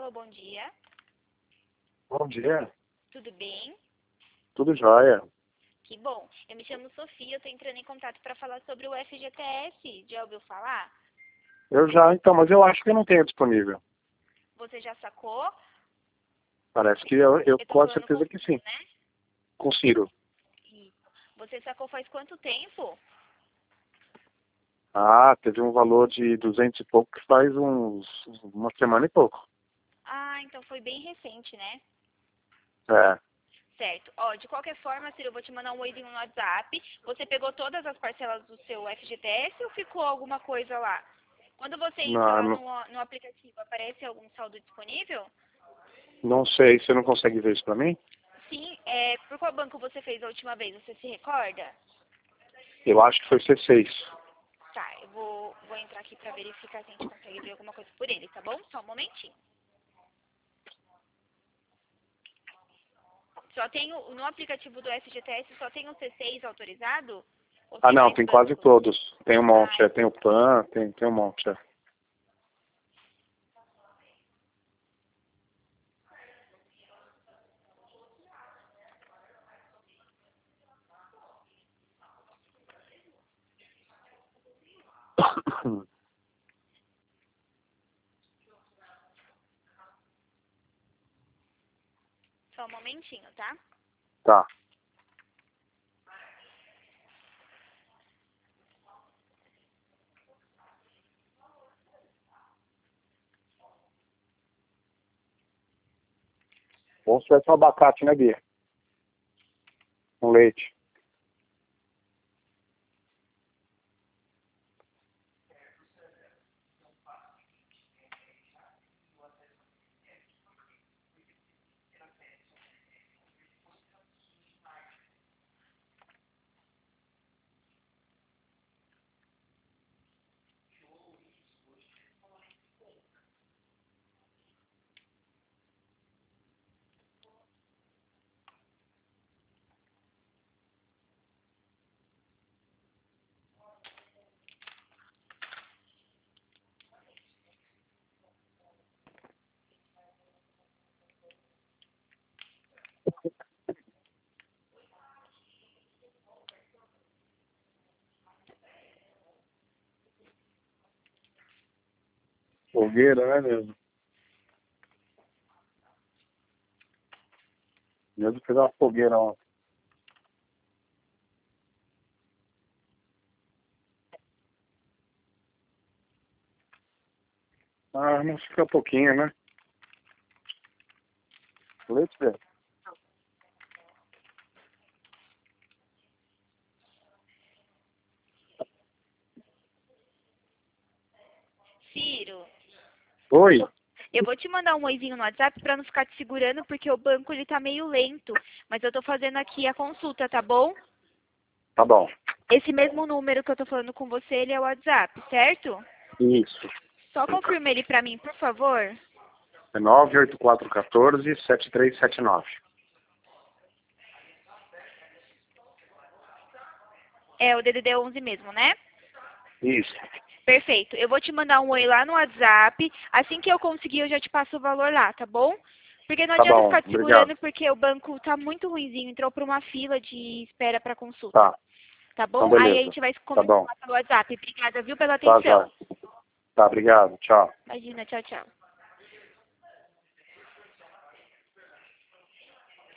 Alô, bom dia. Bom dia, Tudo bem? tudo jóia. Que bom. Eu me chamo Sofia, eu tô entrando em contato para falar sobre o FGTS. Já ouviu falar? Mas eu acho que eu não tenho disponível. Você já sacou? Parece que eu Eu tô com a falando com certeza que sim. né? Com Ciro. Isso. Você sacou faz quanto tempo? Ah, teve um valor de 200 e pouco que faz uma semana e pouco. Ah, então foi bem recente, né? É. Certo. Ó, de qualquer forma, Ciro, eu vou te mandar um oizinho no WhatsApp. Você pegou todas as parcelas do seu FGTS ou ficou alguma coisa lá? Quando você entra Não, lá não, no aplicativo, aparece algum saldo disponível? não sei, você não consegue ver isso pra mim? Sim. Por qual banco você fez a última vez? Você se recorda? Eu acho que foi C6. Tá, eu vou entrar aqui pra verificar se a gente consegue ver alguma coisa por ele, tá bom? Só um momentinho. Só tem no aplicativo do FGTS só tem o C6 autorizado? Ou Ah, tem não, mais tem quase bancos? todos. Tem um monte, Ah, tem o PAN, tem um monte. só um momentinho, tá? Tá. Bom se tivesse um abacate, né, Bia? Com leite. Fogueira, né, mesmo? Mesmo fez uma fogueira ontem. Ah, não fica pouquinho, né? Leite, velho. Ciro, Oi? eu vou te mandar um oizinho no WhatsApp pra não ficar te segurando, porque o banco ele tá meio lento. Mas eu tô fazendo aqui a consulta, tá bom? Tá bom. Esse mesmo número que eu tô falando com você, ele é o WhatsApp, certo? Isso. Só confirma ele pra mim, por favor. É 98414-7379. É o DDD 11 mesmo, né? Isso. Perfeito. Eu vou te mandar um oi lá no WhatsApp. Assim que eu conseguir, eu já te passo o valor lá, tá bom? Porque não Tá adianta bom, ficar te obrigado. segurando porque o banco tá muito ruinzinho. Entrou pra uma fila de espera pra consulta. Tá, Tá então bom? Aí a beleza. gente vai Tá conversar bom. lá pelo WhatsApp. Obrigada, viu, pela Tá, atenção. já. Tá, obrigado. Tchau. Imagina, tchau, tchau.